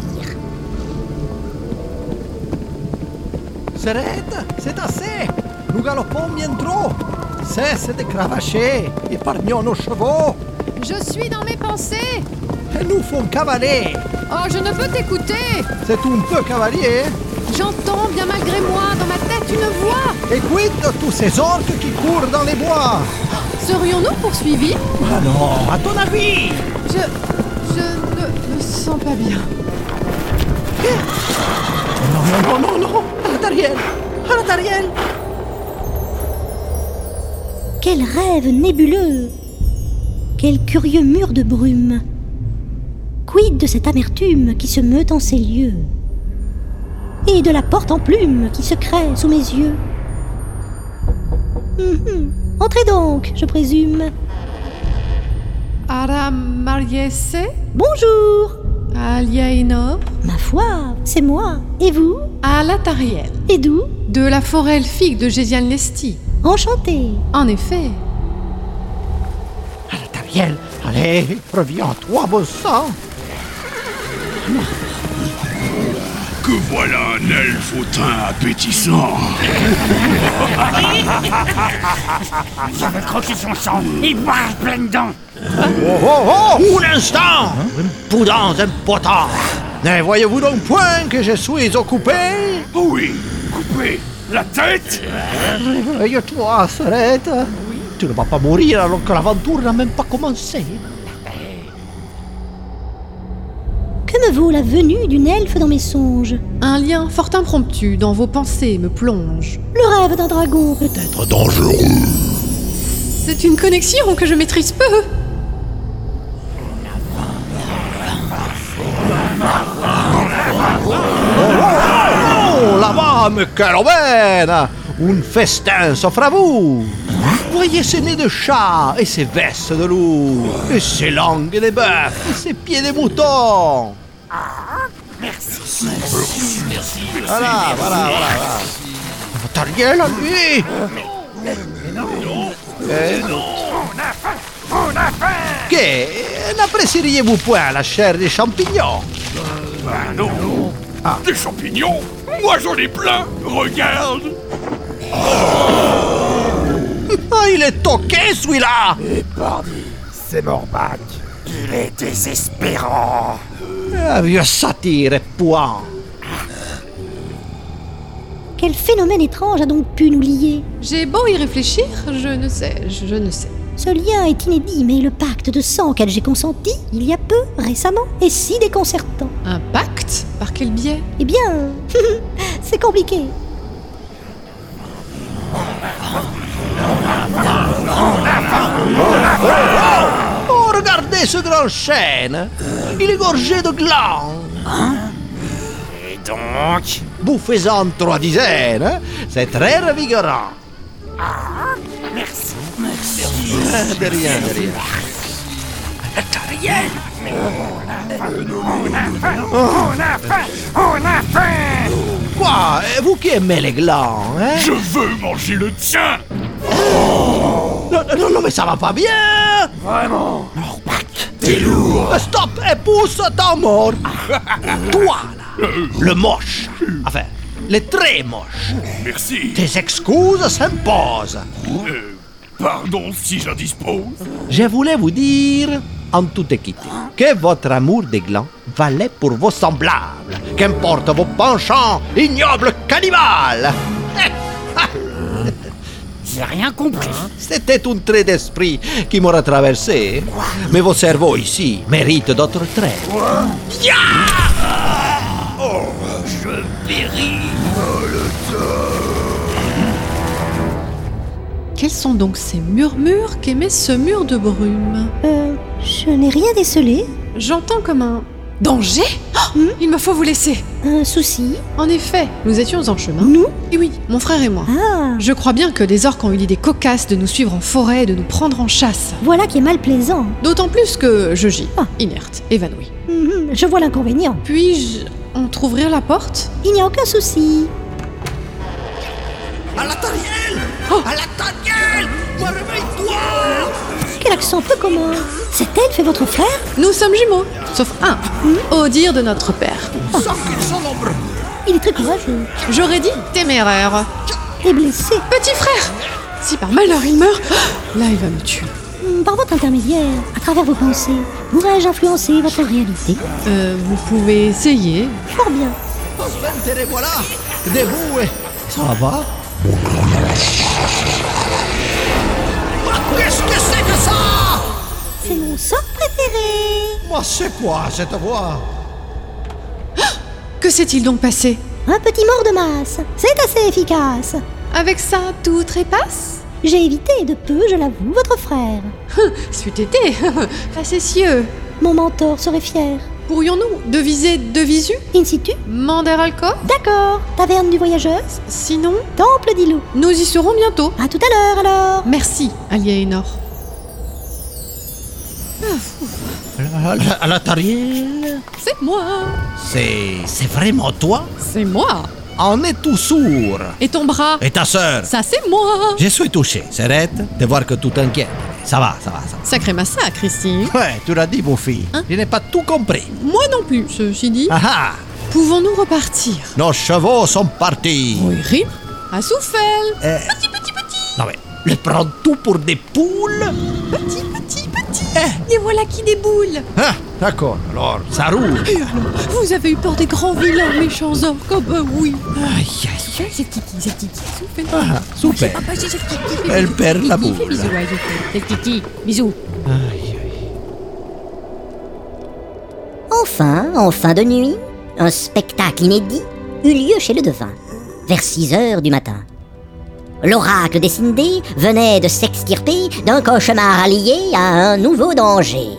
Serette, c'est assez. Nous galopons bien trop. Cesse de cravacher. Épargnons nos chevaux. Je suis dans mes pensées. Elles nous font cavaler. Oh, je ne peux t'écouter. C'est un peu cavalier. J'entends bien malgré moi dans ma tête une voix. Et quid de tous ces orques qui courent dans les bois? Serions-nous poursuivis? Ah non, à ton avis? Je... je ne me sens pas bien. Non, non, non, non, non. Alatariel, Alatariel. Quel rêve nébuleux! Quel curieux mur de brume! Quid de cette amertume qui se meut en ces lieux? Et de la porte en plume qui se crée sous mes yeux? Hum, entrez donc, je présume. Ara Mariese? Bonjour! Aliénor. Ma foi, c'est moi. Et vous? Alatariel. Et d'où? De la forêt elfique de Gésiane Lesti. Enchanté. En effet. Alatariel, allez, reviens-toi, bon sang. Que voilà un elfe au teint appétissant. Ça veut croquer son sang. Il barre plein de dents. Oh, oh, oh, un instant. Impudence, impotent. Ne voyez-vous donc point que je suis occupé? Oui, coupé. La tête. Réveille-toi, Serette. Tu ne vas pas mourir alors que l'aventure n'a même pas commencé. Que me vaut la venue d'une elfe dans mes songes? Un lien fort impromptu dans vos pensées me plonge. Le rêve d'un dragon. Peut-être dangereux. C'est une connexion que je maîtrise peu. Oh, là-bas, mais quelle aubaine! Un festin s'offre à vous! Voyez ces nez de chat, et ces vestes de loup, et ces langues de bœuf, et ces pieds de mouton! Merci. Merci. Voilà, voilà, voilà, voilà. Alatariel, à lui! Eh, On a faim. On a faim. Que n'apprécieriez-vous point la chair des champignons? Ben non. Ah. Des champignons? Moi j'en ai plein. Regarde. Ah, il est toqué celui-là! Et pardi, c'est Morbac. Il est désespérant. Un vieux satire et puant. Quel phénomène étrange a donc pu nous lier? J'ai beau y réfléchir, je ne sais, je, je ne sais. Ce lien est inédit, mais le pacte de sang auquel j'ai consenti, il y a peu, récemment, est si déconcertant. Un pacte? Par quel biais? Eh bien, c'est compliqué. Oh, regardez ce grand chêne! Il est gorgé de glands! Hein? Et donc? Bouffez-en trois dizaines, hein? C'est très revigorant! Ah, merci. Merci. De rien, de rien. Alatariel! On a faim! On a faim! On a faim! Quoi? Vous qui aimez les glands, hein? Je veux manger le tien. Oh. Non, non, non, mais ça va pas bien! Vraiment? Morbac, t'es lourd! Stop et pousse ton mort! Toi, là, le moche! Enfin, le très moche! Merci. Tes excuses s'imposent! Euh, pardon si j'indispose. Je voulais vous dire, en toute équité, que votre amour des glands valait pour vos semblables, qu'importe vos penchants, ignobles cannibales! J'ai rien compris. C'était un trait d'esprit qui m'aura traversé. Mais vos cerveaux ici méritent d'autres traits. Yeah! Oh, je péris. Quels sont donc ces murmures qu'émet ce mur de brume? Euh, je n'ai rien décelé. J'entends comme un danger. Oh, hmm? Il me faut vous laisser. Un souci? En effet, nous étions en chemin. Nous? Et oui, mon frère et moi. Ah. Je crois bien que les orques ont eu l'idée cocasse de nous suivre en forêt et de nous prendre en chasse. Voilà qui est mal plaisant. D'autant plus que je gis, ah. inerte, évanouie. Mmh, je vois l'inconvénient. Puis-je entrouvrir la porte? Il n'y a aucun souci. Alatariel! Oh. Alatariel! Réveille-toi! Quel accent peu commun. Cet elfe est votre frère? Nous sommes jumeaux, sauf un, mmh. au dire de notre père. Oh. Sans qu'ils sont nombreux. Il est très courageux. J'aurais dit téméraire. Et blessé. Petit frère! Si par malheur il meurt, là il va me tuer. Par votre intermédiaire, à travers vos pensées, pourrais-je influencer votre réalité? Euh, vous pouvez essayer. Fort bien. Sven, voilà, debout et... Ça va? Qu'est-ce que c'est que ça? C'est mon sort préféré. Moi, c'est quoi cette voix? Que s'est-il donc passé? Un petit mort de masse. C'est assez efficace. Avec ça, tout trépasse? J'ai évité de peu, je l'avoue, votre frère. C'eût été facétieux. Mon mentor serait fier. Pourrions-nous deviser de visu? In situ? Manderalcor? D'accord. Taverne du voyageuse? Sinon? Temple d'Ilo. Nous y serons bientôt. À tout à l'heure alors. Merci, Aliénor. Alatarine, C'est moi. c'est... c'est vraiment toi? C'est moi. On est tout sourd. Et ton bras? Et ta sœur? Ça, c'est moi. Je suis touché, Serette, de voir que tout t'inquiète. Ça va, ça va, ça va. Sacré massacre ici. Ouais, tu l'as dit, beau fille. Hein? Je n'ai pas tout compris. Moi non plus, ceci dit. Ah ah! Pouvons-nous repartir? Nos chevaux sont partis. Oui, rime. À souffle. Euh, Petit, petit, petit. Non mais, les prends tout pour des poules? Petit, petit, petit. Et voilà qui déboule. Ah, d'accord, alors, ça roule. Et alors, vous avez eu peur des grands vilains méchants orques? Oh bah oui. Aïe, aïe, aïe. C'est Titi, c'est Titi. Souffle. Ah, super. Ah, bah, c'est Titi. Elle perd la boule. Bisous, ouais, c'est Titi. Bisous. Aïe, aïe. Enfin, en fin de nuit, un spectacle inédit eut lieu chez le devin, vers six heures du matin. L'oracle des Cindés venait de s'extirper d'un cauchemar lié à un nouveau danger.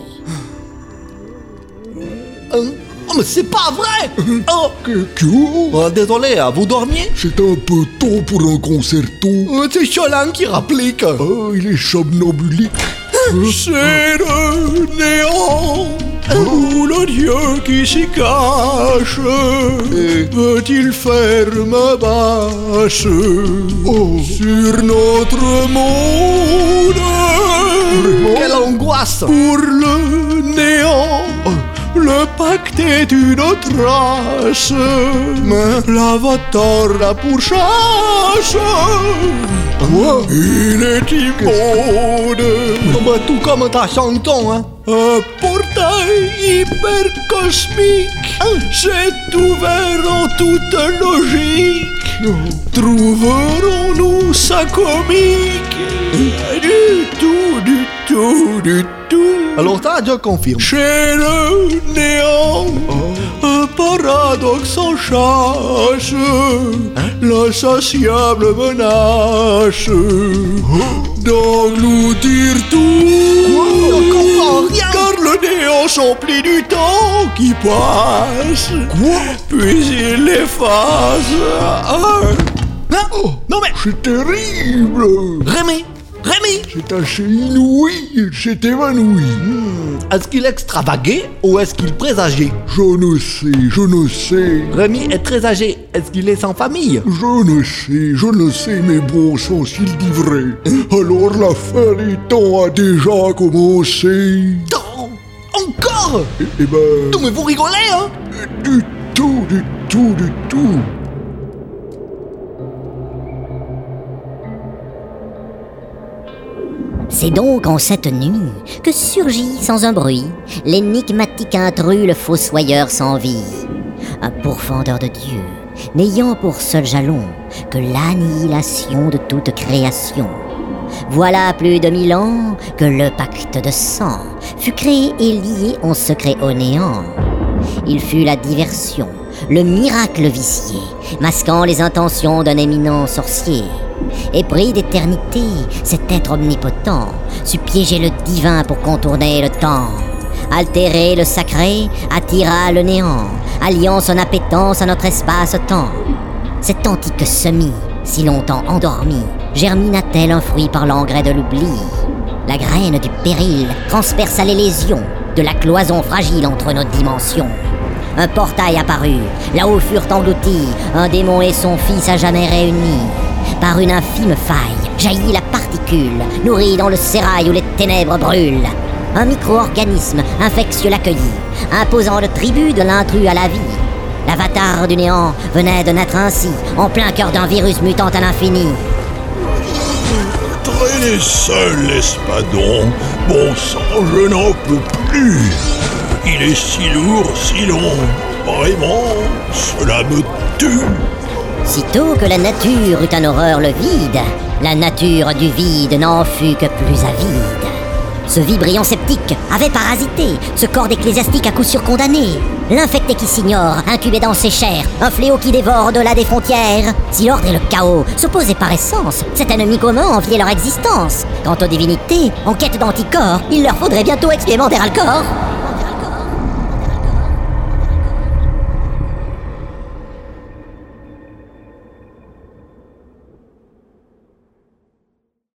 Oh, mais c'est pas vrai! Oh, Que, que- oh, désolé, hein, vous dormiez? C'est un peu tôt pour un concerto. Oh, c'est Cholan qui rapplique. Ah, il est somnambulique. C'est le néant, où le dieu qui s'y cache peut-il faire ma bâche sur notre monde? Quelle angoisse! Pour le néant, le pacte est une trace, mais l'avatar la pourchasse. Quoi? Il est immonde. Oh, bah, tout comme ta chanson, hein. Un portail hyper cosmique s'est ouvert en toute logique. Trouverons-nous ça comique? Du tout, du tout, du tout. Alors ça, je confirme. Chez le néant, un paradoxe en chasse, l'insatiable menace d'engloutir tout. Quoi? On comprend rien. Car le néant s'emplit du temps qui passe. Quoi? Puis il l'efface. Ah. Oh, Non mais, c'est terrible. Rémi, Rémi, C'est assez inouï, il s'est évanoui. hmm, est-ce qu'il extravaguait ou est-ce qu'il présageait? Je ne sais, je ne sais. Rémi est très âgé, est-ce qu'il est sans famille? Je ne sais, je ne sais, mais bon sang, s'il dit vrai. Alors la fin des temps a déjà commencé. Non, encore? Eh, eh ben... Non mais vous rigolez, hein? Du tout, du tout, du tout. C'est donc en cette nuit que surgit sans un bruit l'énigmatique intrus, le fossoyeur sans vie. Un pourfendeur de Dieu, n'ayant pour seul jalon que l'annihilation de toute création. Voilà plus de mille ans que le pacte de sang fut créé et lié en secret au néant. Il fut la diversion, le miracle vicié, masquant les intentions d'un éminent sorcier. Épris d'éternité, cet être omnipotent sut piéger le divin pour contourner le temps. Altérer le sacré, attira le néant, alliant son appétence à notre espace-temps. Cet antique semis, si longtemps endormi, germina-t-elle un fruit par l'engrais de l'oubli? La graine du péril transperça les lésions de la cloison fragile entre nos dimensions. Un portail apparut, là où furent engloutis un démon et son fils à jamais réunis. Par une infime faille jaillit la particule, nourrie dans le sérail où les ténèbres brûlent. Un micro-organisme infectieux l'accueillit, imposant le tribut de l'intrus à la vie. L'avatar du néant venait de naître ainsi, en plein cœur d'un virus mutant à l'infini. Traîner seul l'espadon, bon sang, je n'en peux plus. Il est si lourd, si long, vraiment, cela me tue. Sitôt que la nature eut en horreur le vide, la nature du vide n'en fut que plus avide. Ce vibrion sceptique avait parasité ce corps d'ecclésiastique à coup sûr condamné. L'infecté qui s'ignore, incubé dans ses chairs, un fléau qui dévore au-delà des frontières. Si l'ordre et le chaos s'opposaient par essence, cet ennemi commun enviait leur existence. Quant aux divinités, en quête d'anticorps, il leur faudrait bientôt expier Manderalcor.